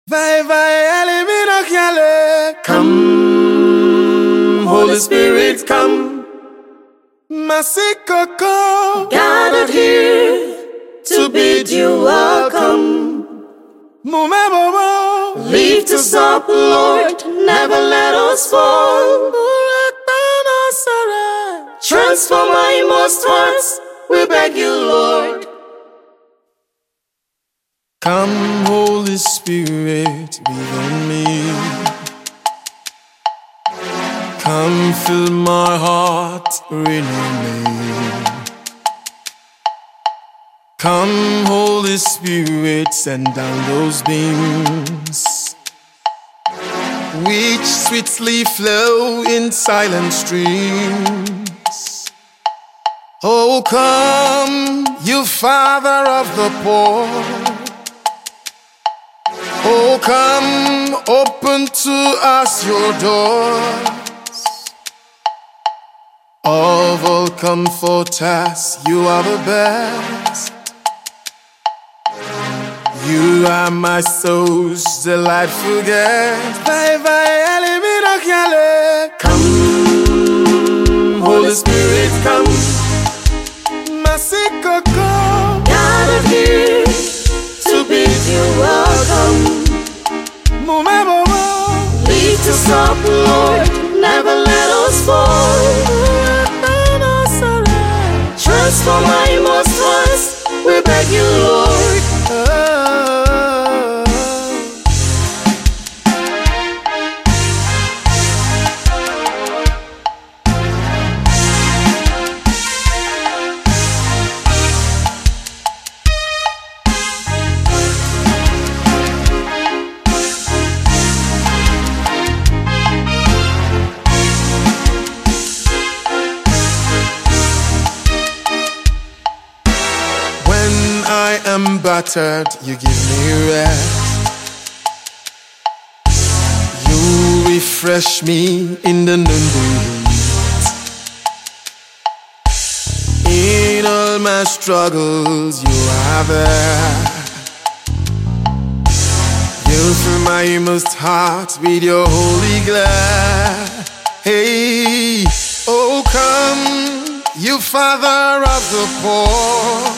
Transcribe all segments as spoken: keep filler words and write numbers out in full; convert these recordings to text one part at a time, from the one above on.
Vai, vai, elimina chiale. Come, Holy Spirit, come. Masikoko, gathered here to bid you welcome. Mumebobo, Lift us up, Lord, never let us fall. Transform our inmost hearts, we beg you, Lord. Come, Holy Spirit, within me. Come, fill my heart, renew me. Come, Holy Spirit, send down those beams which sweetly flow in silent streams. Oh, come, you Father of the poor. Oh, come, open to us your doors. Of all comforters, you are the best. You are my soul's delightful guest. Vai, vai, elimina chiale. Come, Holy Spirit, come. Masikoko, gathered here to bid you welcome. Mumebobo, Lift us up, Lord, never let us fall. Transform our inmost hearts, we beg you, Lord. I am battered, you give me rest. You refresh me in the noonday heat. In all my struggles, you are there. You fill my inmost heart with your holy glare. Hey, oh come, you Father of the poor.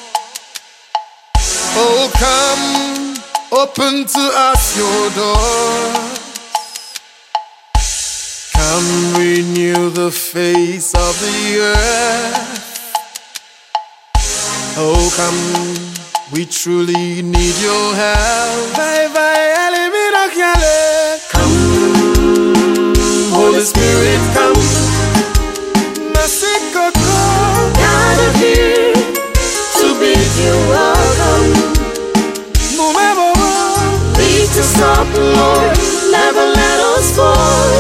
Oh, come, open to us your doors. Come, renew the face of the earth. Oh, come, we truly need your help. Vai, vai, elimina chiale. Come, Holy Spirit, come. Masikoko, gathered here to bid you welcome. Lift us up, Lord, never let us fall.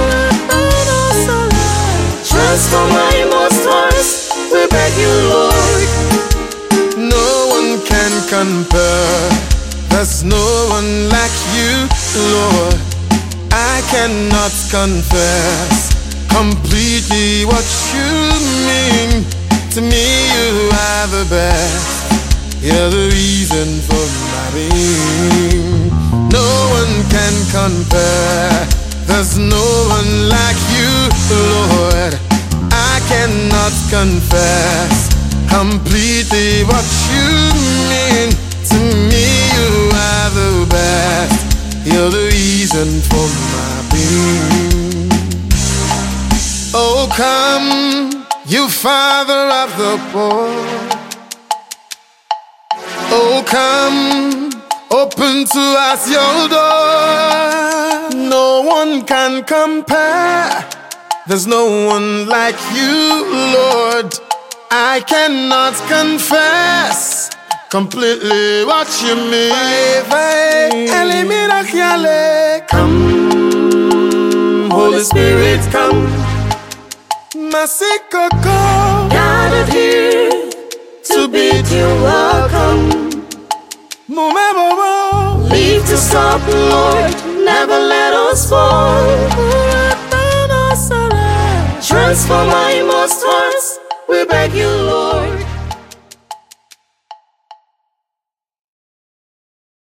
Transform our inmost hearts, we beg you, Lord. No one can compare, there's no one like you, Lord. I cannot confess completely what you mean. To me you are the best. You're the reason for my being. No one can compare, there's no one like you, Lord. I cannot confess completely what you mean. To me you are the best. You're the reason for my being. Oh come, you Father of the poor. Oh come, open to us your door. No one can compare, there's no one like you, Lord. I cannot confess completely what you mean. Vai, vai, elimina chiale. Come, Holy Spirit, come. Masikoko, gathered here to bid you welcome. Mumebobo, lift us up, Lord, never let us fall. Transform our inmost hearts, we beg you, Lord.